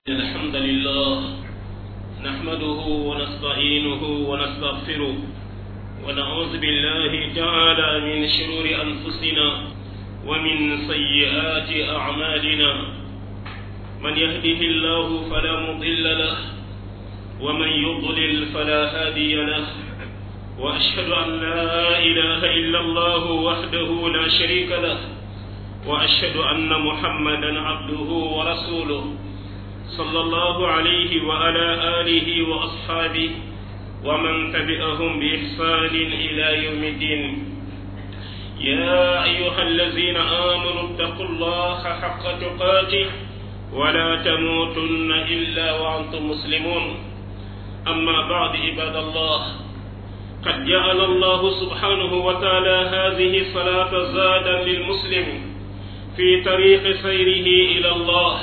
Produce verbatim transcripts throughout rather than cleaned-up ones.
الحمد لله نحمده ونستعينه ونستغفره ونعوذ بالله تعالى من شرور أنفسنا ومن سيئات أعمالنا من يهده الله فلا مضل له ومن يضلل فلا هادي له وأشهد أن لا إله إلا الله وحده لا شريك له وأشهد أن محمدا عبده ورسوله صلى الله عليه وعلى آله وأصحابه ومن تبعهم بإحسان إلى يوم الدين يا أيها الذين آمنوا اتقوا الله حق تقاته ولا تموتن إلا وأنتم مسلمون أما بعد عباد الله قد جعل الله سبحانه وتعالى هذه الصلاة زادا للمسلم في طريق سيره إلى الله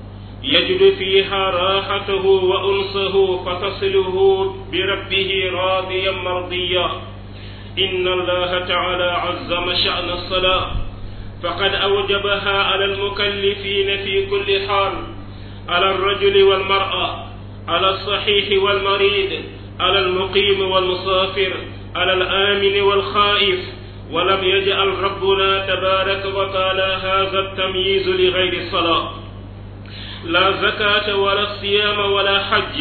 يجد فيها راحته وأنسه فتصله بربه راضيا مرضيا إن الله تعالى عظم شأن الصلاة فقد أوجبها على المكلفين في كل حال على الرجل والمرأة على الصحيح والمريض على المقيم والمسافر على الآمن والخائف ولم يجعل ربنا تبارك وتعالى هذا التمييز لغير الصلاة لا زكاة ولا صيام ولا حج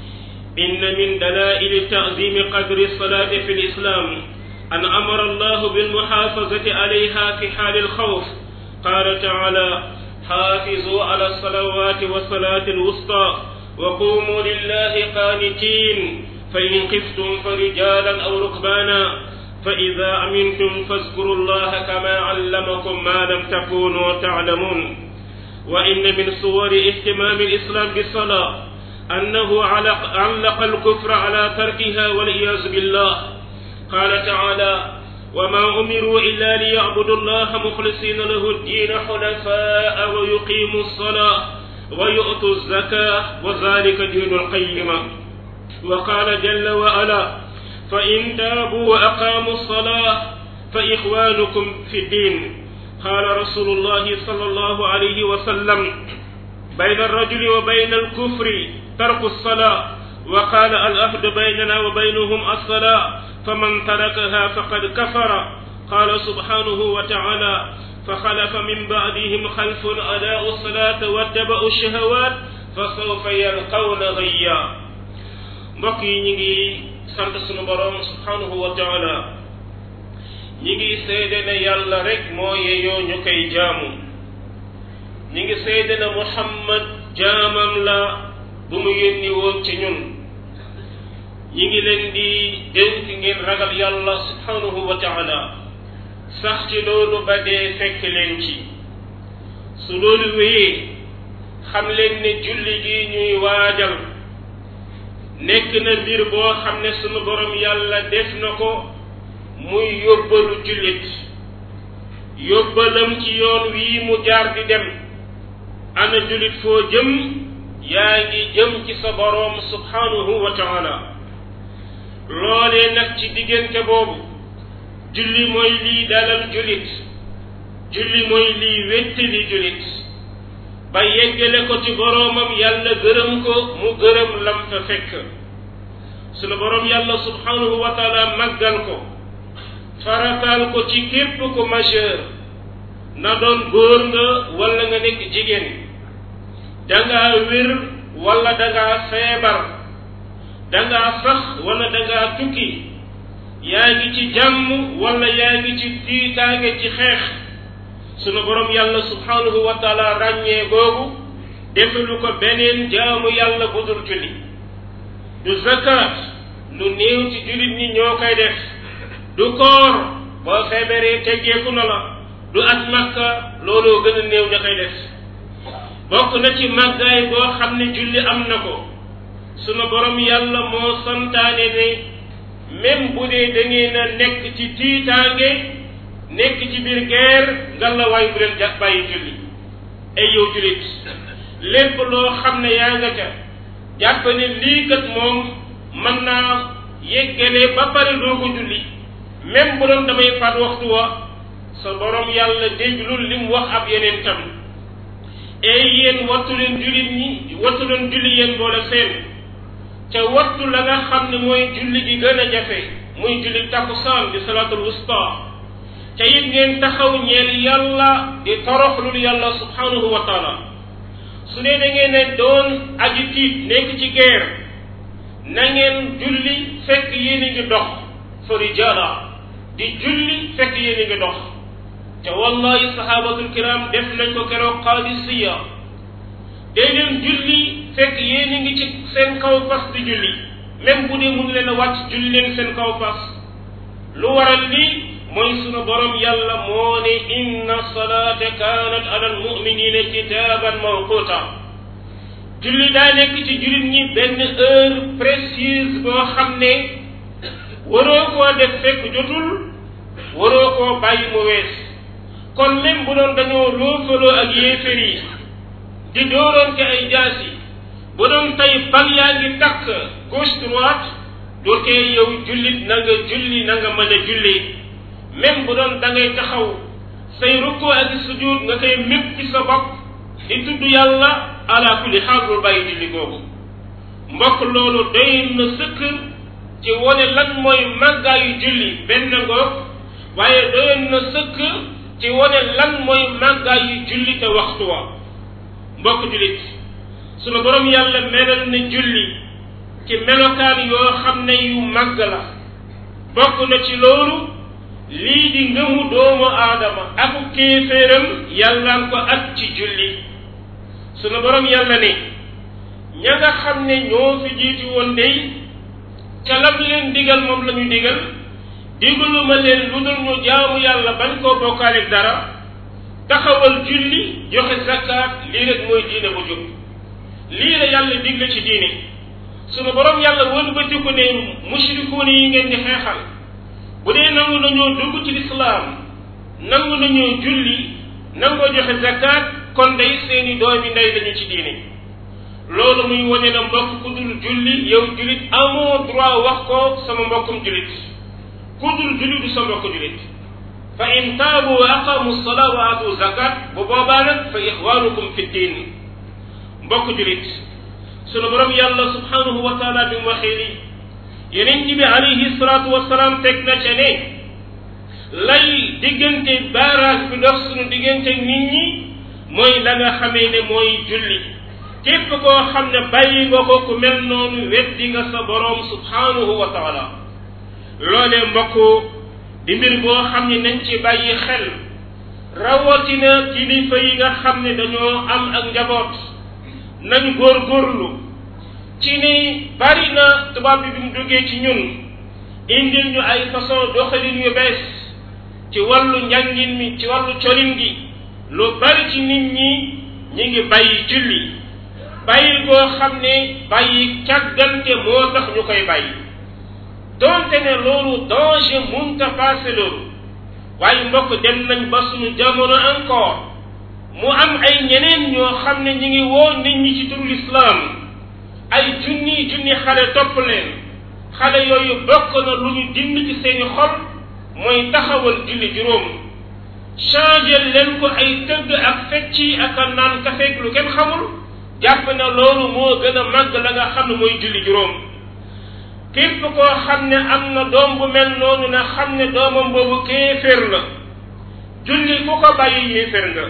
إن من دلائل تعظيم قدر الصلاة في الإسلام أن أمر الله بالمحافظة عليها في حال الخوف قال تعالى حافظوا على الصلوات والصلاة الوسطى وقوموا لله قانتين فإن خفتم فرجالا أو ركبانا فإذا أمنتم فاذكروا الله كما علمكم ما لم تكونوا تعلمون وإن من صور اهتمام الإسلام بالصلاة أنه علق الكفر على تركها والعياذ بالله قال تعالى وما أمروا إلا ليعبدوا الله مخلصين له الدين حنفاء ويقيموا الصلاة ويؤتوا الزكاة وذلك دين القيمة وقال جل وعلا فإن تابوا وأقاموا الصلاة فإخوانكم في الدين قال رسول الله صلى الله عليه وسلم بين الرجل وبين الكفر ترك الصلاة وقال العهد بيننا وبينهم الصلاة فمن تركها فقد كفر قال سبحانه وتعالى فخلف من بعدهم خلف أداءوا الصلاة واتبعوا الشهوات فسوف يلقون غيا mbokk yi ñi ngi sant sunu borom subhanahu wa taala ñi ngi seede ne yàlla rek moo yeyoo ñu koy jaamu ñi ngi seede ne Muhammad jaamam la bu mu yónni woon ci ñun ñi ngi leen di dénk ngeen ragal yàlla subhanahu wa taala sax ci loolu ba dee fekk leen ci su loolu wéyee xam leen ne julli gi ñuy waajal nekk na mbir boo xam ne sunu borom yàlla def na ko muy yóbbalu jullit yóbbalam ci yoon wii mu jaar di dem ana jullit foo jëm yaa ngi jëm ci sa boroom subhanahu wa taala loolee nag ci diggante boobu julli mooy lii dalal jullit julli mooy lii wettali jullit ba yeggale ko ci boroomam yàlla gërëm ko mu gërëm lam fa fekk sunu boroom yàlla subhanahu wa taala màggal ko farataal ko ci képp ku majeur na doon góor nga wala nga nekk jigéen dangaa wér wala dangaa feebar dangaa sax wala dangaa tukki yaa ngi ci jàmm wala yaa ngi ci tiitaange ci xeex sunu borom yàlla subhanahu wa taala ràññee googu defalu ko beneen jaamu yàlla bu dul julli du zakat lu néew ci jullit ñi ñoo koy def du koor boo feebaree teggeeku na la du at makka looloo gën a néew ña koy def bokk na ci màggaay boo xam ne julli am na ko sunu borom yàlla moo santaane ne même bu dee da ngeen a nekk ci tiitaange nekk ci biir guerre ngalla waay bu leen jàpp bàyyi julli ay yow jullit lépp loo xam ne yaa nga ca jàpp ne lii kat moom mën naa yeggale ba pare doo ko julli même bu doon damay faat waxtu wa sa borom yàlla déglul li mu wax ab yeneen tam ey yéen wattu leen jullit ñi wattu leen julli yéen boole seen te wattu la nga xam ne mooy julli gi gën a jafe muy julli takkusaan di salaatul wusta te it ngeen taxaw ñeel yàlla di toroxlul yàlla subhanahu wa taala su dee da ngeen ne doon aji tiit nekk ci guerre na ngeen julli fekk yéen a ngi dox fa rijaala di julli fekk yéen a ngi dox te wallahi sahabatul kiram def nañ ko keroog Qadisiya day leen julli fekk yéen a ngi ci seen kaw fas di julli même bu dee mun leen a wàcc julli leen seen kaw fas lu waral lii mooy sunu borom yàlla moo ne inna salaata kaanat ala almuminina kitaaban mawquta julli daa nekk ci jullit ñi benn heure précise boo xam ne waroo koo def fekk jotul waroo koo bàyyi mu wees kon même bu doon dañoo loofaloo ak yéefér yi di dooroon ke ay jaasi bu doon tey bal yaa ngi takk gauche droite doo tee yow jullit na nga julli na nga mën a julli même bu doon da ngay taxaw say rukkoo ak sujud nga koy mépp ci sa bopp di tudd yàlla ala kulli xaal bul bàyyi julli googu mbokk loolu doy na sëkk ci wone lan mooy màggaayu julli benn ngoog waaye doy na sëkk ci wone lan mooy màggaayu julli te waxtu wa mbokk jullit sunu borom yàlla melal na julli ci melokaan yoo xam ne yu màgg la bokk na ci loolu lii di ngëmu doomu aadama ak kéeféeram yàllaan ko at ci julli sunu borom yàlla ne ña nga xam ne ñoo fi jiitu woon dey ca lam leen digal moom la ñu digal digaluma leen lu dul ñu jaamu yàlla bañ koo bokkaaleeg dara taxawal julli joxe zakkaat lii rek mooy diine bu jub lii la yàlla digle ci diine sunu borom yàlla wëlbatiku ne mushrikuun yi ngeen di xeexal bu dee nangu nañoo dugg ci lislaam nangu nañoo julli nangoo joxe zakat kon day seeni doomi ndey lañu ci diine loolu muy wane na mbokk ku dul julli yow jullit amoo droit wax ko sama mbokkum jullit ku dul julli du sa mbokk jullit fa in taabu wa aqamu salaa wa aatu zakat bu boobaa nag fa ixwaanukum fi diin mbokk jullit sunu borom yàlla subhanahu wa taala bi mu waxee lii yeneen bi alayhi salaatu wasalaam teg na ca ne lay diggante barrage bi dox sunu diggante nit ñi mooy la nga xamee ne mooy julli képp koo xam ne bàyyi nga ko ku mel noonu weddi nga sa boroom subhanahu wa taala loolee mbokk di mbir boo xam ne nañ ci bàyyi xel rawatina kilifa yi nga xam ne dañoo am ak njaboot nañ góorgóorlu ci ni bari na tubaab bi bi mu duggee ci ñun indil ñu ay façon doxalin yu bees ci wàllu njàngin mi ci wàllu colin gi lu bari ci nit ñi ñi ngi bàyyi julli bàyyi goo xam ne bàyyi càggante moo tax ñu koy bàyyi donte ne loolu danger munta passé loolu waaye mbokk dem nañ ba suñu jamono encore mu am ay ñeneen ñoo xam ne ñi ngi woo nit ñi ci turu lislaam ay junni junni xale topp leen xale yooyu bokk na lu ñu dind ci seeni xol mooy taxawal julli juróom changé leen ko ay tëgg ak fecci ak a naan kafeeg lu kenn xamul jàpp na loolu moo gën a màgg la nga xam ne mooy julli juróom képp koo xam ne am na doom bu mel noonu na xam ne doomam boobu kéeféer la julli ku ko bàyyi yéeféer nga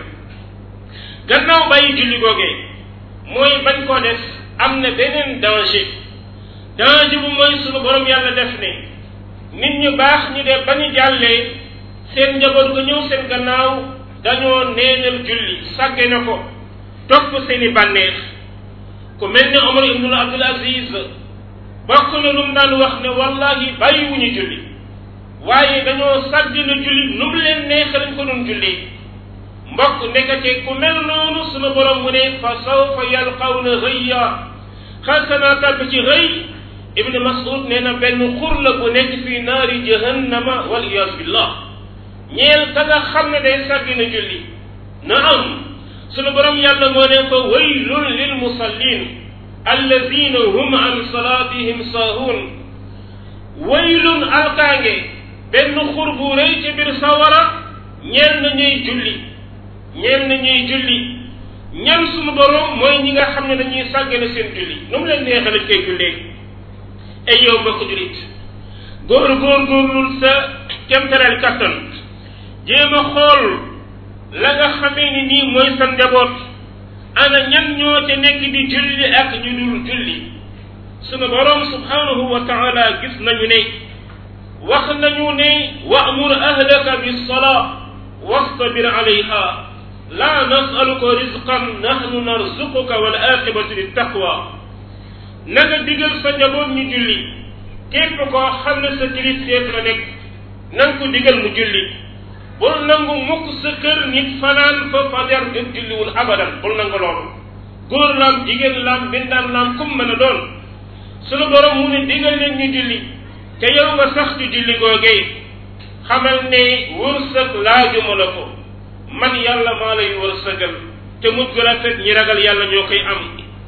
gannaaw bàyyi julli googee mooy bañ koo def am na beneen danger danger bu mooy sunu borom yàlla def ne nit ñu baax ñi de ba ñu jàllee seen njaboot ga ñëw seen gannaaw dañoo neenal julli sàgge na ko topp seeni bànneex ku mel ne Omar ibnul Abdul Aziz bokk na lu mu daan wax ne wallahi bàyyiwuñu julli waaye dañoo sàgg na julli nu mu leen neexe lañ ko doon julli mbokk nekkate ku mel noonu sunu borom mu ne fa sawfa yalqawna ghayya xasana tàbb ci rëy ibn Mas'ud nee na benn xur la bu nekk fii naari jahannama wal iyaazu billah ñeel ka nga xam ne day sàgg na julli na am sunu borom yàlla moo ne fa waylun lil musallin alladina hum an salatihim saahuun waylun alkaange benn xur bu rëy ci biir sawara ñeel na ñuy julli ñeel na ñuy julli ñan sunu borom mooy ñi nga xam ne dañuy sàggane seen julli nu mu leen neexee lañ koy jullee ay yow mbokk jullit góor góor góorlul sa kemtaleel kattan jéem a xool la nga xamee ni nii mooy sa njaboot ana ñan ñoo ca nekk di julli ak ñu dul julli sunu borom subhanahu wa taala gis nañu ne wax nañu ne wa'mur ahlaka bis-salaa wastabir alayha la nas'aluka rizqan nahnu narzuquka wal aqibatu lit-taqwa na nga digal sa njaboot ñu julli képp koo xam ne sa kilifteef la nekk na nga ko digal mu julli bul nangu mukk sa kër nit fanaan fa fajar dem julliwul abadan bul nangu loolu góor laam jigéen laam bindaan laam kum mën a doon sunu borom mu ne digal leen ñu julli te yow nga sax ci julli googee xamal ne wërsëg laajuma la ko man yàlla maa lay wërsëgal te mujj gu rafet ñi ragal yàlla ñoo koy am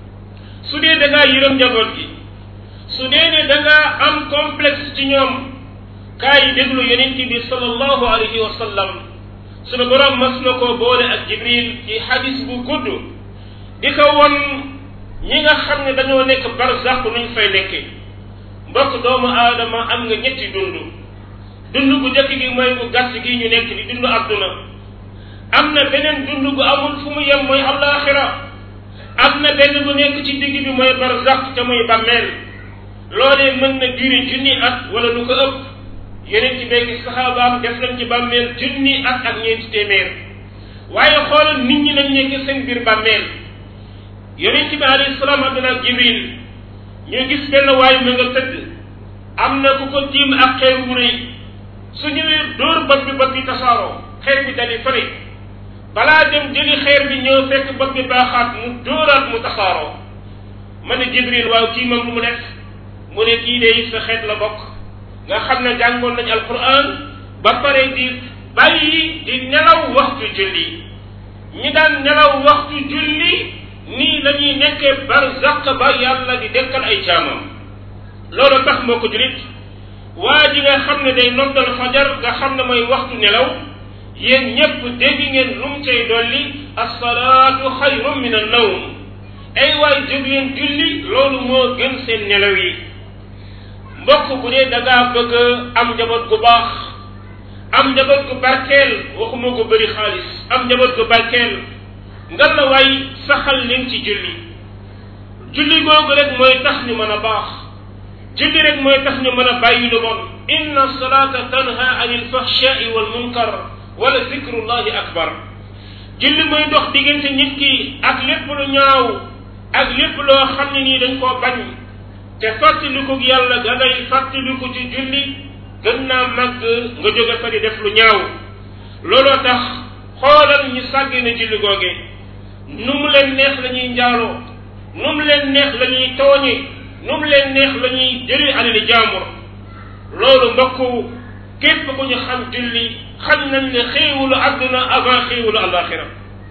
su dee da ngaa yërëm njaboot gi su dee ne da ngaa am complexe ci ñoom kaay déglu yonent bi sallallahu alayhi wa sallam sunu borom mas na koo boole ak jibril ci hadis bu gudd di ko won ñi nga xam ne dañoo nekk barzaq nuñ fay nekke mbokk doomu aadama am nga ñetti dund dund bu njëkk gi mooy bu gàtt gi ñu nekk di dund adduna am na beneen dund bu amul fu mu yem mooy alaxira am na benn bu nekk ci digg bi mooy barzaq te mooy bàmmeel loolee mën na duri junni at wala lu ko ëpp yeneen ci béyki saxaabaam def nañ ci bàmmeel junni at ak ñeenti téeméer waaye xoolal nit ñi nañ nekk seen biir bàmmeel yonent bi alayhi salaam àdduna ak jibril ñu gis benn waay ma nga tëdd am na ku ko tiim ak xeer wu rëy su ñëwee dóor bët bi bët bi tasaaroo xeer bi dali fële balaa dem jëli xeer bi ñëw fekk bët bi baaxaat mu dóoraat mu tasaaroo ma ne jibril waaw kii moom lu mu def mu ne kii de sa xeet la bokk nga xam ne jàngoon nañ alquran ba pare di bàyyi di nelaw waxtu julli ñi daan nelaw waxtu julli nii la ñuy nekkee barzaq ba yàlla di dekkal ay jaamam loolu tax moo ko julit waa ji nga xam ne day noddal fajar nga xam ne mooy waxtu nelaw yéen ñépp dégg ngeen lu mu cay dolli as-salaatu xayrun min an-nawm ay waay jóg leen julli loolu moo gën seen nelaw yi mbokk bu dee da ngaa bëgg am njaboot gu baax am njaboot gu barkeel waxuma ko bëri xaalis am njaboot gu barkeel nga la waay saxal leen ci julli julli googu rek mooy tax ñu mën a baax julli rek mooy tax ñu mën a bàyyi lu bon inna salata tanha anil fahshai wal munkar wala zikrullahi akbar julli mooy dox diggante nit ki ak lépp lu ñaaw ak lépp loo xam ne nii dañ koo bañ te fàttaliku yàlla ga ngay fàttaliku ci julli gën naa màgg nga jóge fa di def lu ñaaw looloo tax xoolal ñu sàggee na julli googe nu mu leen neex la ñuy njaaloo nu mu leen neex la ñuy tooñe nu mu leen neex la ñuy jëri alali jaambur loolu mbokk képp ku ñu xam julli xam nañ ne xéewalu àdduna avant xéewalu alaxira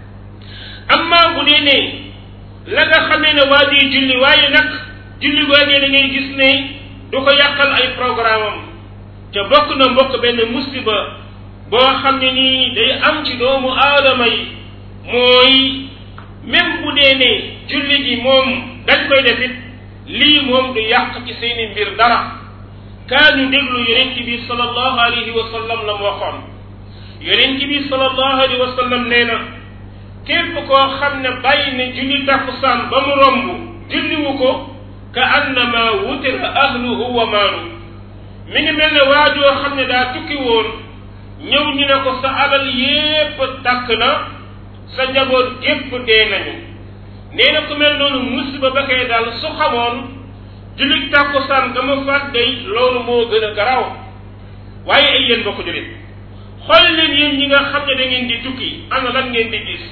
amma bu dee ne la nga xamee ne waa di julli waaye nag julli googee da ngay gis ne du ko yàqal ay programme am te bokk na mbokk benn musiba boo xam ne nii day am ci doomu aadama yi mooy même bu dee ne julli gi moom dañ koy defit lii moom du yàq ci seeni mbir dara kaa ñu déglu yonent bi sallallahu alayhi wa sallam la mu waxoon yonent bi sallallahu alayhi wa sallam nee na képp koo xam ne bàyyi ne julli takkusaan ba mu romb julliwu ko ka annama wutira ahluhu wa maalu mi ngi mel ne waajoo xam ne daa tukki woon ñëw ñu ne ko sa alal yépp tàkk na sa njaboot gépp dee nañu nee na ku mel noonu musiba ba koy daal su xamoon jullit tàkkusaan ga ma faat day loolu moo gën a garaaw waaye ay yéen bokk jullit xool leen yéen ñi nga xam ne da ngeen di tukki ana lan ngeen di gis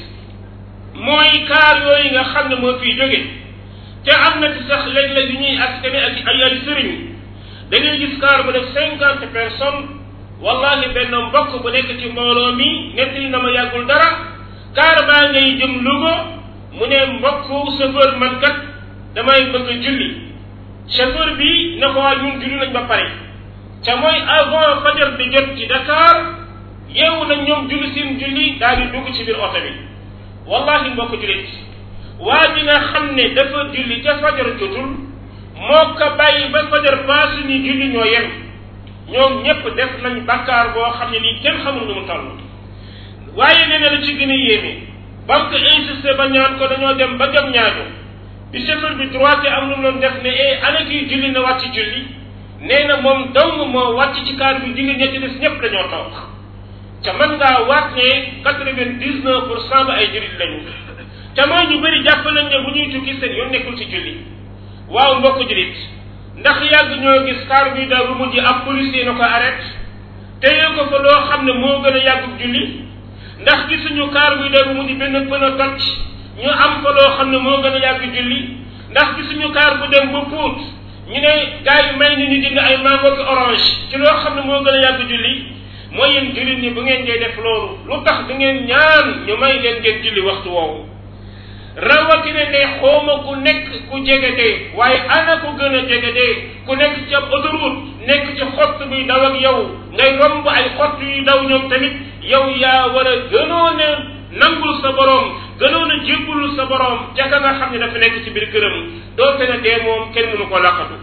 mooy kaar yooyu nga xam ne moo fiy jóge te am na ci sax léeg-léeg yu ñuy askane ak ay ay sëriñ da ngay gis kaar bu def cinquante personnes wallahi benn mbokk bu nekk ci mbooloo mi nettali na ma yàggul dara kaar baa ngay jëm Louga mu ne mbokk chauffeur man kat damay bëgg a julli chauffeur bi na ko waa ñun julli nañ ba pare ca mooy avant fajar di jot ci Dakar yeewu nañ ñoom julli seen julli daal di dugg ci biir oto bi wallahi mbokk julit waa ji nga xam ne dafa julli ca fajar jotul moo ko bàyyi ba fajar paasu ni julli ñoo yem ñoom ñépp def nañ bakkaar boo xam ne nii kenn xamul nu mu toll waaye nee na la ci gën a yéeme ba mu ko insisté ba ñaan ko dañoo dem ba jam ñaajo bi chauffeur bi droité am lu mu doon def ne eh ana kii julli na wàcc julli nee na moom dong moo wàcc ci kaar bi julli ñetti des ñépp dañoo toog ca mën ngaa waat ne quatre-vingt-dix-neuf pour cent ba ay jullit lañu ca mooy ñu bëri jàpp nañ ne bu ñuy tukki seen yoon nekkul ci julli waaw mbokk jullit ndax yàgg ñoo gis kaar bi daal bu mujj ab policier na ko arrêté téye ko fa loo xam ne moo gën a yàggub julli ndax gisuñu kaar bi daal bu mujj benn pneu toj ñu am fa loo xam ne moo gën a yàgg julli ndax gisuñu kaar bu dem ba Pout ñu ne gars yi may ni ñu jënd ay mango ak orange ci loo xam ne moo gën a yàgg julli mooy yéen jullit ñi bu ngeen dee def loolu lu tax du ngeen ñaan ñu may leen ngeen julli waxtu woowu rawatina ne xooma ku nekk ku jege dee waaye ana ku gën a jege dee ku nekk ci ab autoroute nekk ci xott buy daw ak yow ngay romb ay xott yuy daw ñoom tamit yow yaa war a gënoon a nangul sa borom gënoon a jébbul sa borom ca ka nga xam ne dafa nekk ci biir këram doote na dee moom kenn mënu ko laqatu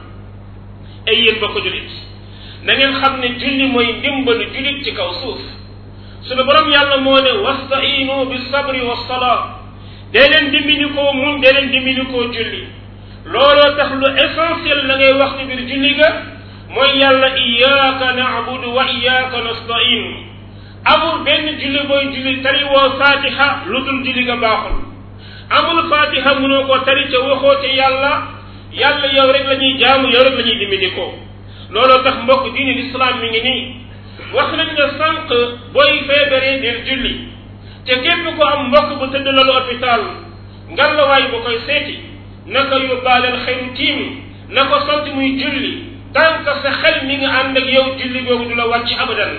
ay yéen ba ko julit na ngeen xam ne julli mooy ndimbalu julit ci kaw suuf suñu borom yàlla moo ne wastainu bi sabri wa salaa dee leen dimbali koo muñ dee leen dimbali koo julli looloo tax lu essentiel la ngay wax ci biir julli ga mooy yàlla iyyaka na'budu wa iyyaka nasta'in amul benn julli booy julli tari woo fatiha lu dul julli ga baaxul amul fatiha mënoo koo tari ca waxoo ca yàlla yàlla yow rek la ñuy jaamu yow rek la ñuy dimbali koo looloo tax mbokk diine l'islam mi ngi nii wax nañ ne sànq booy feebaree del julli te képp ko am mbokk bu tëdd lalu hôpital ngalawaay bu koy seeti na ko yóbbaaleel xëyru tiim na ko sant muy julli tant que sa xel mi nga ànd ak yow julli googu du la wàcc abadan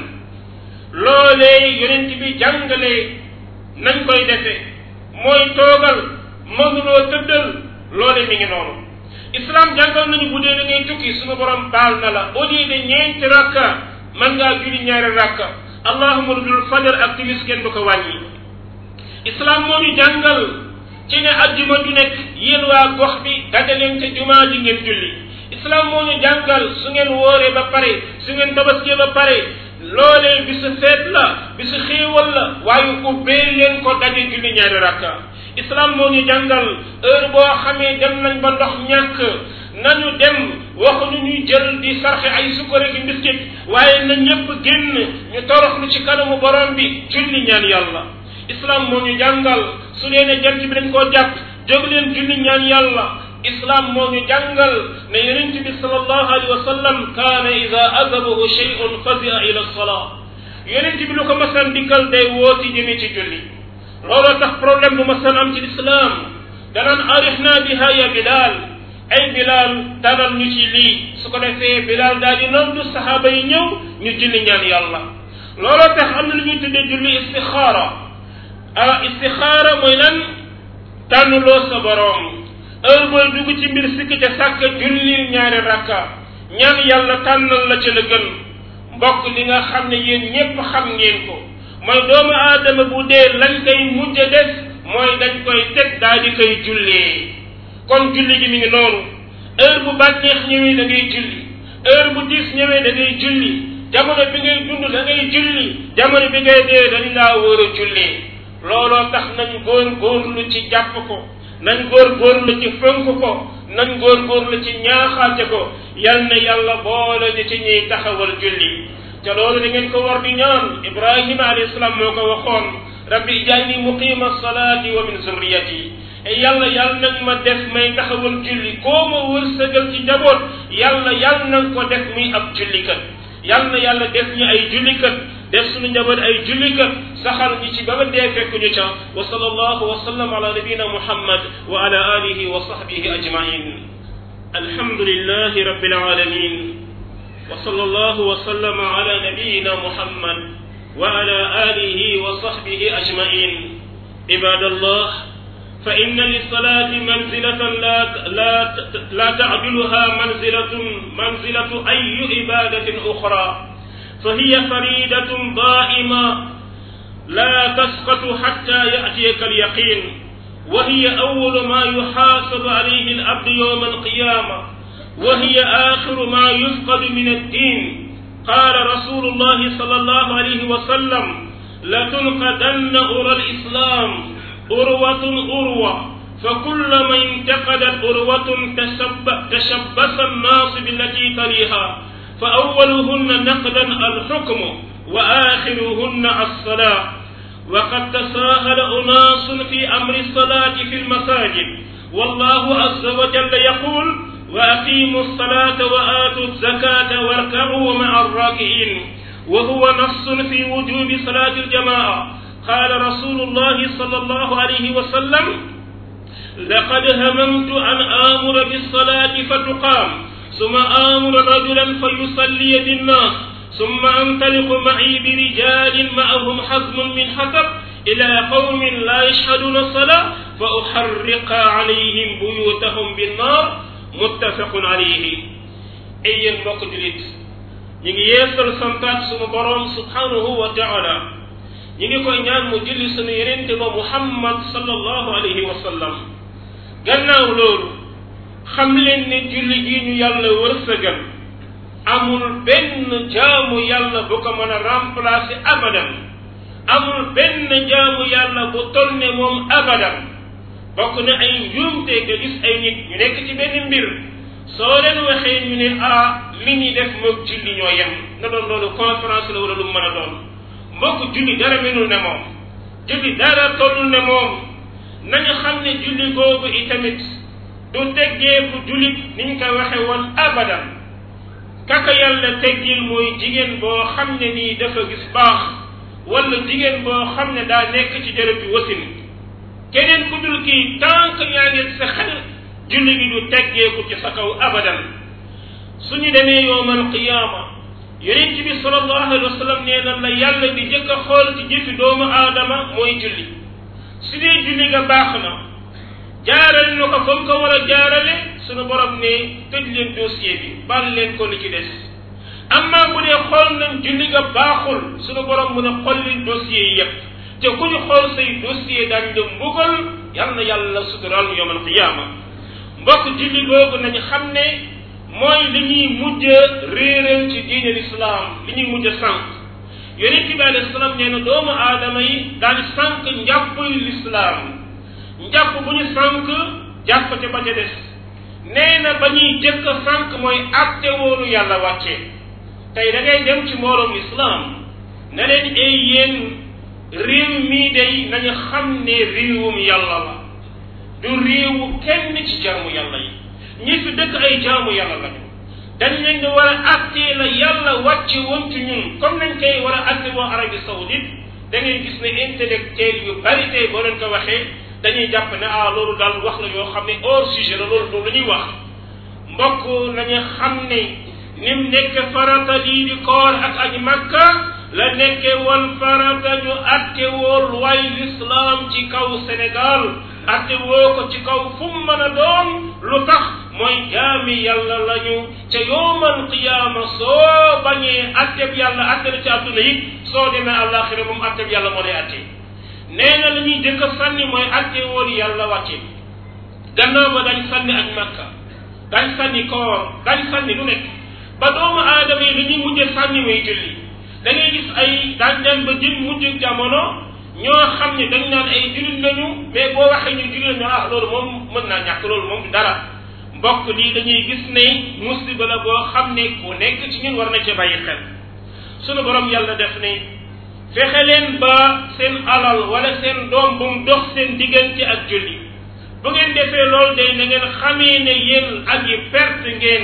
loolee yonent bi jàngale nañ koy defe mooy toogal mënuloo tëddal loole mi ngi noonu islam jàngal nañu bu dee da ngay tukki suñu borom baal na la au lieu de ñeenti rakka mën ngaa julli ñaari rakka allahuma lu dul fajar ak timis kenn du ko wàññi islam moo ñu jàngal ci ne ajjuma ju nekk yéen waa gox bi dajaleen te jumaa ji ngeen julli islam moo ñu jàngal su ngeen wooree ba pare su ngeen tabaskee ba pare loolee bisu feet la bisu xéewal la waaye ubbee leen ko daje julli ñaari rakka islam moo ñu jàngal heure boo xamee dem nañ ba ndox ñàkk nañu dem waxuñu ñuy jël di sarxe ay sukkar ak mbiskit waaye na ñëpp génn ñu toroxlu ci kanamu borom bi julli ñaan yàlla islam moo ñu jàngal su dee ne jant bi dañ koo jàpp jóg leen julli ñaan yàlla islam moo ñu jàngal ne yonent bi sallallahu alayhi wa sallam kaana ida azabahu shay'un fazia ila salaa yonent bi lu ko masan dikkal day wooti jëme ci julli looloo tax problème bu masan am ci islam danaan arixna biha ya bilal ay bilal dalal ñu ci lii su ko defee bilal daal di noddu saxaaba yi ñëw ñu julli ñaan yàlla looloo tax am na lu ñuy tuddee julli istixaara ah istixaara mooy lan tànnuloo sa borom heure booy dugg ci mbir sikk ca sàkk julli ñaari rakka ñaan yàlla tànnal la ca la gën mbokk li nga xam ne yéen ñépp xam ngeen ko mooy doomu aadama bu dee lañ koy mujj def mooy dañ koy teg daal di koy jullee kon julli gi mi ngi noonu heure bu bànneex ñëwee da ngay julli heure bu diis ñëwee da ngay julli jamono bi ngay dund da ngay julli jamono bi ngay dee dañ laa war a julli looloo tax nañ góor góorlu ci jàpp ko nañ góor góorlu ci fonk ko nañ góor góorlu ci ñaaxaate ko yal na yàlla boole ñu ci ñuy taxawal julli te loolu da ngeen ko war di ñaan ibrahima alayhi salaam moo ko waxoon rabbi ij'alni muqima salati wa min zurriyati e yàlla yàlla nag ma def may taxawal julli koo ma wërsëgal ci njaboot yàlla yàlla nag ko def muy ab jullikat yàlla na yàlla def ñu ay jullikat def suñu njaboot ay jullikat saxal ñi ci ba ba dee fekk ñu ca wa sallallahu wa sallam ala nabina muhammad wa ala alihi wa sahbihi ajmain alhamdulillahi rabbil alamin wa sallallahu wa sallama ala nabiyina muhammad wa ala alihi wa sahbihi ajmain ibadallah fa inna lissalati manzilatan la la la ta'diluha manzilatun manzilatu ayyi ibadatin ukhra fa hiya faridatun da'ima لا تسقط حتى يأتيك اليقين وهي أول ما يحاسب عليه العبد يوم القيامة وهي آخر ما يفقد من الدين. قال رسول الله صلى الله عليه وسلم لتنقضن أرى الإسلام أروة أروة فكلما انتقدت أروة تشبث الناس بالتي تليها فأولهن نقدا الحكم وآخرهن الصلاة. وقد تساهل أناس في أمر الصلاة في المساجد والله عز وجل يقول وأقيموا الصلاة وآتوا الزكاة واركعوا مع الراكعين وهو نص في وجوب صلاة الجماعة. قال رسول الله صلى الله عليه وسلم لقد هممت أن آمر بالصلاة فتقام ثم آمر رجلا فيصلي بالناس ثم أنطلق معي برجال معهم حزم من حطب إلى قوم لا يشهدون الصلاة فأحرق عليهم بيوتهم بالنار متفق عليه. ay yéen mbokk julit ñi ngi yeesal santaat sunu borom subhanahu wa taala ñi ngi koy ñaan mu julli sunu yenente ba Muhammad sallallahu alayhi wa sallam. gannaaw loolu xam leen ne julli gi ñu yàlla wërsëgal amul benn jaamu yàlla bu ko mën a remplacer abadan amul benn jaamu yàlla bu toll ne moom abadan. bokk na ay njuumte nga gis ay nit ñu nekk ci benn mbir soo leen waxee ñu ne ah li ñuy def moog julli ñoo yem na doon loolu conférence la wala lu mën a doon. mbokk julli dara menul ne moom julli dara tollul ne moom. nañu xam ne julli googu itamit du teggeeku jullit niñ ko waxe woon abadan. kaka yàlla teggil mooy jigéen boo xam ne nii dafa gis baax wala jigéen boo xam ne daa nekk ci jërëtu wasin. keneen ku dul kii tant que yaa ngi sa xel julli gi du teggeeku ci sa kaw abadan. suñu demee yowmal qiyaama yonent bi sallallahu alayhi wa sallam nee na la yàlla di jëkk a xool ci jëfi doomu aadama mooy julli. su dee julli nga baax na jaarale na ko fa mu ko war a jaarale sunu borom ne tëj leen dossier bi baal leen ko li ci des. amma bu dee xool nañ julli nga baaxul sunu borom mun a xolli dossier yi yépp te ku ñu xool say dossier daañ la mbugal yal na yàlla sutural yawmal qiyaama. mbokk julli googu nañu xam ne mooy li ñuy mujj réeral ci diine l'islam li ñuy mujj sànq. yonent bi alayhi salaam nee na doomu aadama yi daal di sànq njàppuy lislaam njàpp bu ñu sànq jàpp ca ba ca des. nee na ba ñuy jëkk a sànq mooy àtte woonu yàlla wàcce. tey da ngay dem ci mbooloom lislaam ne leen ay yéen réew mii day nañu xam ne réewum yàlla la du réewu kenn ci jaamu yàlla yi ñi fi dëkk ay jaamu yàlla lañu. dañ leen di war a àttee la yàlla wàcce woon ci ñun comme nañ koy war a àtte boo Arabie Saoudite da ngay gis ne intellectuel yu bari tey boo leen ko waxee dañuy jàpp ne ah loolu daal wax la yoo xam ne hors sujet la loolu du lu ñuy wax. mbokk nañu xam ne ni mu nekk farata lii di koor ak aji Makka la nekkee woon farata ñu àtte woon way l'islam ci kaw Sénégal àtte woo ko ci kaw fu mu mën a doon. lu tax mooy jaami yàlla lañu ca yawmal qiyaama soo bañee atteb yàlla atte la ci àdduna yi soo demee àllaaxira moom atteb yàlla moo lay atte. nee na la ñuy jëkk a sànni mooy atte woon yàlla wàcce. gannaaw ba dañ sànni ak Makka dañ sànni koor dañ sànni lu nekk ba doomu aadama yi li ñuy mujj sànni mooy julli. da ngay gis ay daañ dem ba jël mujj jamono ñoo xam ne dañ naan ay jullit lañu mais boo waxee ñu jullit lañu ah loolu moom mën naa ñàkk loolu moom du dara. mbokk lii dañuy gis ne musiba la boo xam ne ku nekk ci ñun war na ca bàyyi xel. sunu borom yàlla def ne fexe leen ba seen alal wala seen doom bu mu dox seen diggante ak julli. bu ngeen defee loolu day na ngeen xamee ne yéen ak yi perte ngeen.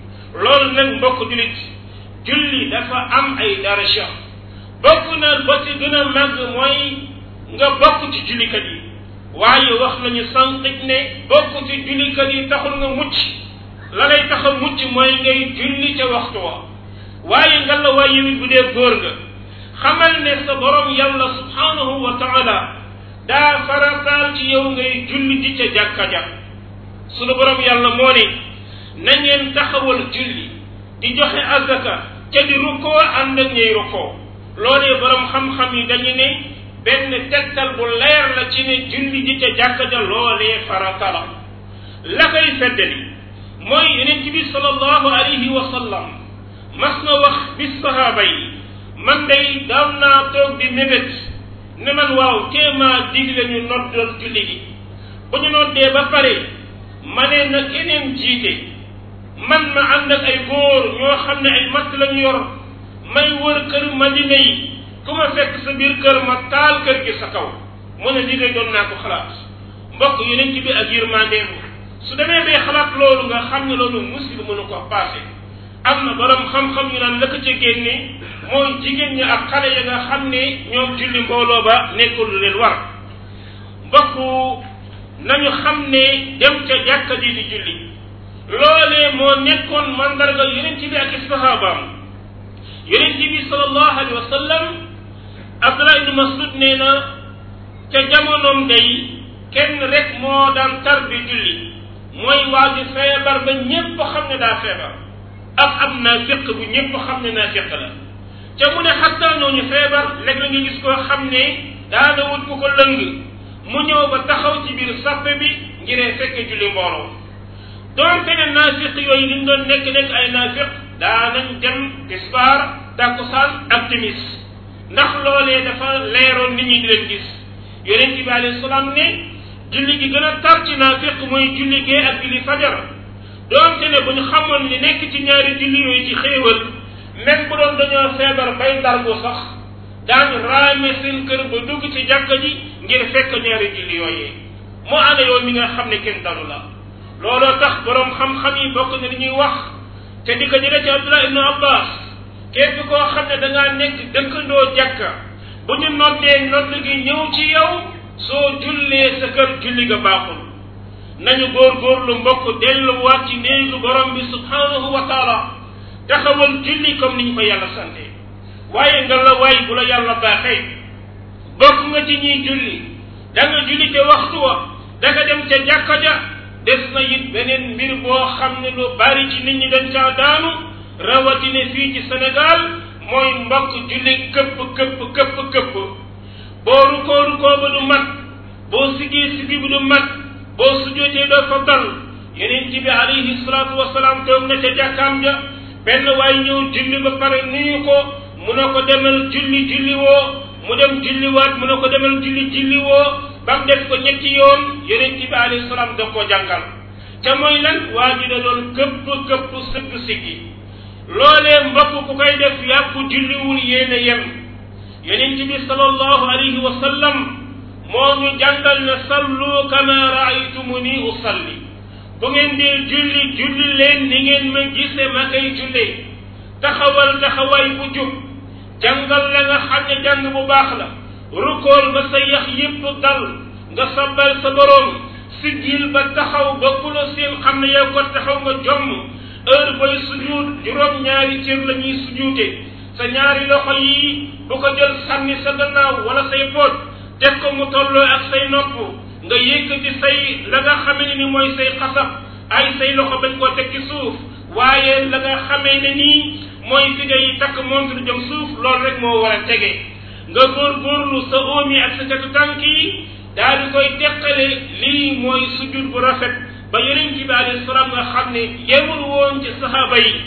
loolu nag mbokk jullit julli dafa am ay daraja. bokk na ba ci gën a màgg mooy nga bokk ci jullikat yi. waaye wax nañu sànq ne bokk ci jullikat yi taxul nga mucc la lay tax a mucc mooy ngay julli ca waxtu wa. waaye nga la waaye yow bu dee góor nga xamal ne sa borom yàlla subhanahu wa taala daa farataal ci yow ngay julli ji ca jàkka ja. sunu borom yàlla moo ne na ngeen taxawal julli di joxe azaka ca di rukkoo ànd ak ñay rukkoo. loolee borom xam-xam yi dañu ne benn tegtal bu leer la ci ne julli ji ca jàkka ja loolee farata la la koy feddali mooy yonent bi sallallahu alayhi wa sallam mas na wax bis sahaaba yi man day daaw naa toog di mébét ne man waaw téemaa digle ñu noddal julli gi bu ñu noddee ba pare ma ne na keneen jiite man ma ànd ak ay góor ñoo xam ne ay matt lañu yor may wër kër Madina yi ku ma fekk sa biir kër ma taal kër gi sa kaw mu ne lii doon naa ko xalaat mbokk yonent bi ak yërmandeem su demee bay xalaat loolu nga xam ne loolu musiba mënu ko passé am na borom xam-xam yu naan la ko ca génne mooy jigéen ñi ak xale ya nga xam ne ñoom julli mbooloo ba nekkul lu leen war mbokk nañu xam ne dem ca jàkka ji di julli loolee moo nekkoon mandarga yonent bi ak sahabaam yonent bi sallallahu alayhi wa sallam Abdullah ibn Mas'ud nee na ca jamonoom day kenn rek moo daan tar bi julli mooy waa ji feebar ba ñépp xam ne daa feebar ak am naafiq bu ñépp xam ne naafiq la ca mu ne xatta ñooñu feebar léeg la nga gis koo xam ne daana wut ku ko lëng mu ñëw ba taxaw ci biir sappe bi ngiree fekk julli mbooloo doonte ne naafiq yooyu liñ doon nekk nekk ay naafiq daanañ dem tisbaar takkusaan ak timis ndax loolee dafa leeroon nit ñi di leen gis yonent bi alayhi salaam ne julli gi gën a tar ci naafiq mooy julli gee ak julli fajar doonte ne bu ñu xamoon li nekk ci ñaari julli yooyu ci xéewal même bu doon dañoo feebar bay ndargu sax daañu raame seen kër ba dugg ci jàkka ji ngir fekk ñaari julli yooyee moo ana yow mi nga xam ne kenn dalu la looloo tax boroom xam-xam yi bokk na li ñuy wax te di ko jëlee ci Abdullah ibn Abbas képp koo xam ne da ngaa nekk dëkkandoo jàkka bu ñu noddee nodd gi ñëw ci yow soo jullee sa kër julli ga baaxul nañu góorgóorlu mbokk delluwaat ci néegu borom bi subhanahu wa taala taxawal julli comme ni ñu ko yàlla sante waaye nga la waay bu la yàlla baaxee bokk nga ci ñiy julli da nga julli te waxtu wa da nga dem ca jàkka ja des na it beneen mbir boo xam ne lu bari ci nit ñi dañ caa daanu rawatina fii ci Sénégal mooy mbokk julli këpp këpp këpp këpp boo rukoo rukoo ba du mat boo sigee sigi bi du mat boo sujootee doo fa dal yonent bi alayhi salaatu wasalaam toog na ca jàkkaam ja benn waay ñëw julli ba pare nuyu ko mu ne ko demal julli julli woo mu dem julliwaat mu ne ko demal julli julli woo ba mu def ko ñetti yoon yonent bi alayhi salaam da koo jàngal ca mooy lan waa ji da doon këpp këpp sëgg siggi loolee mbokk ku koy def yàpp julliwul yéen a yem yonent bi sallallahu alayhi wa sallam moo ñu jàngal ne sallu kama raaytumuni usalli bu ngeen dee julli julli leen ni ngeen ma gise ma koy jullee taxawal taxawaay bu jub jàngal la nga xam ne jàng bu baax la rukool ba sa yax yépp dal nga sabbal sa boroom siggil ba taxaw ba ku la seen xam ne yow ko taxaw nga jomm heure booy sujuut juróom ñaari cër la ñuy sujuute sa ñaari loxo yi bu ko jël sànni sa gannaaw wala say poot teg ko mu tolloo ak say nopp nga yëkkati say la nga xamee ni mooy say xasab ay say loxo bañ koo teg ci suuf waaye la nga xamee ne nii mooy fi ngay takk montre jëm suuf loolu rek moo war a tege nga góorgóorlu sa oom yi ak sa catu tànk yi daal di koy teqale lii mooy sujud bu rafet ba yonent bi alayhi salaam nga xam ne yemul woon ci saxaaba yi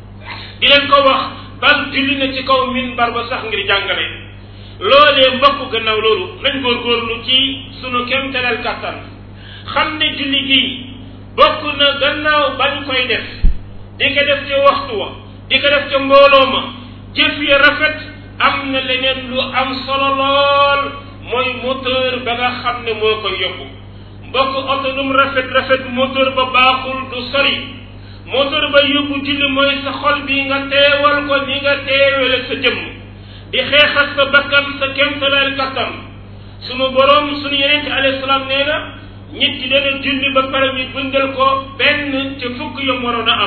di leen ko wax bal julli na ci kaw minbar ba sax ngir jàngale loolee mbokk gannaaw loolu nañ góorgóorlu ci sunu kéemtalal kàttan xam ne julli gii bokk na gannaaw bañ koy def di ko def ca waxtu wa di ko def ca mbooloo ma jëf ya rafet am na leneen lu am solo lool mooy moteur ba nga xam ne moo koy yóbbu mbokk oto lu mu rafet rafet moteur ba baaxul du sori moteur ba yóbbu julli mooy sa xol bi nga teewal ko ni nga teewale sa jëmm di xeexal sa bakkan sa kéemtalaal kattan sunu borom sunu yeneen ci alayhi salaam nee na nit ki dana julli ba pare ñu bindal ko benn ca fukk yam waroon a am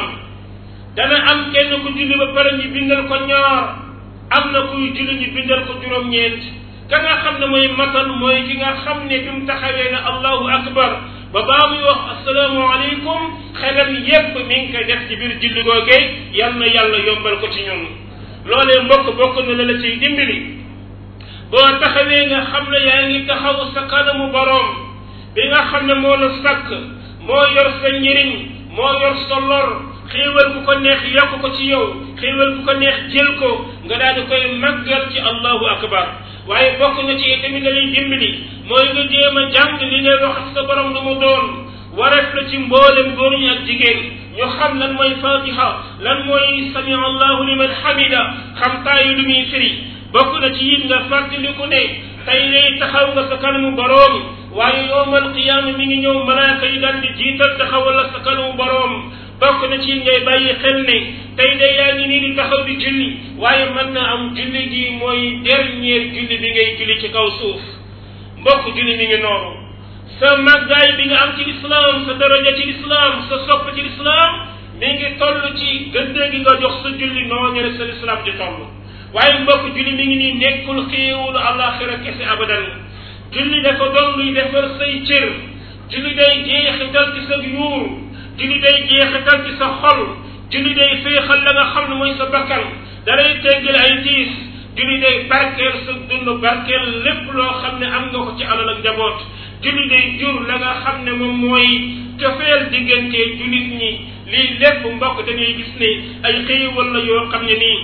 dana am kenn ku julli ba pare ñu bindal ko ñaar am na kuy julli ñu bindal ko juróom-ñeent ka nga xam ne mooy matal mooy ki nga xam ne bi mu taxawee ne allahu akbar ba baa muy wax assalaamu aleykum xelam yépp mi ngi koy def ci biir julli googee yal na yàlla yombal ko ci ñun loolee mbokk bokk na la la ciy dimbali boo taxawee nga xam ne yaa ngi taxaw sa kanamu boroom bi nga xam ne moo la sàkk moo yor sa njëriñ moo yor sa lor xéewal bu ko neex yokk ko ci yow xéewal bu ko neex jël ko nga daal di koy màggal ci allahu akbar waaye bokk na ci tamit nga lay dimbali mooy nga jéem a jàng li ngay wax ak sa borom lu mu doon wareef la ci mboolem góor ñi ak jigéen ñu xam lan mooy fatiha lan mooy sami allahu liman hamida xam taayu lu muy firi bokk na ci it nga fàttaliku ne tey lay taxaw nga sa kanamu boroom waaye yowmal qiyaama mi ngi ñëw malaaka yi daal di jiital taxawal la sa kanamu boroom bokk na ci ngay bàyyi xel ne tey de yaa ngi nii di taxaw di julli waaye mën na am julli gi mooy dernier julli bi ngay julli ci kaw suuf mbokk julli mi ngi noonu sa màggaay bi nga am ci lislaam sa daraja ci lislaam sa sopp ci lislaam mi ngi toll ci gëdd gi nga jox sa julli noonu rek sa lislaam di toll waaye mbokk julli mi ngi nii nekkul xéewulu àllaaxira kese abadan julli dafa doon luy defar say cër julli day jeexital ci sa yuur julli day jeexital ci sa xol julli day féexal la nga xam ne mooy sa bakkan dalay teggal ay tiis julli day barkeel sa dund barkeel lépp loo xam ne am nga ko ci alal ak njaboot julli day jur la nga xam ne moom mooy cofeel diggante jullit ñi lii lépp mbokk dañuy gis ne ay xéewal la yoo xam ne nii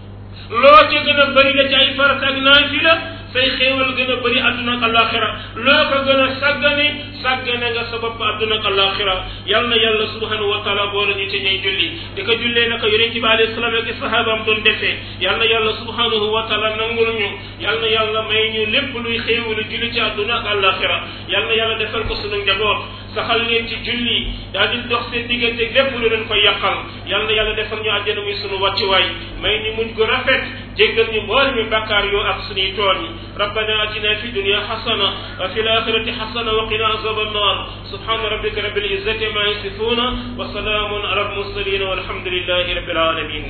loo ca gën a bëri la ci ay farata ak naafila say xéewal gën a bëri adduna ak alaxira loo ko gën a sàggane sàggane nga sa bopp adduna ak alaxira yal na yàlla subhanahu wa taala boole ñu ci ñay julli di ko jullee naka yonent bi alayhi salaam ak sahabaam doon defee yal na yàlla subhanahu wa taala nangul ñu yal na yàlla may ñu lépp luy xéewalu julli ci adduna ak alaxira yal na yàlla defal ko sunu njaboot saxal leen ci julli daal di dox seen diggante lépp lu leen koy yàqal yal na yàlla defal ñu àjjana muy sunu wàccuwaay may ñu muñ gu rafet jéggal ñu mbool mi bàkkaar yoo ak suñuy tool yi ربنا آتنا في الدنيا حسنة وفي الآخرة حسنة وقنا عذاب النار سبحان ربك رب العزة ما يصفون وسلام على المرسلين والحمد لله رب العالمين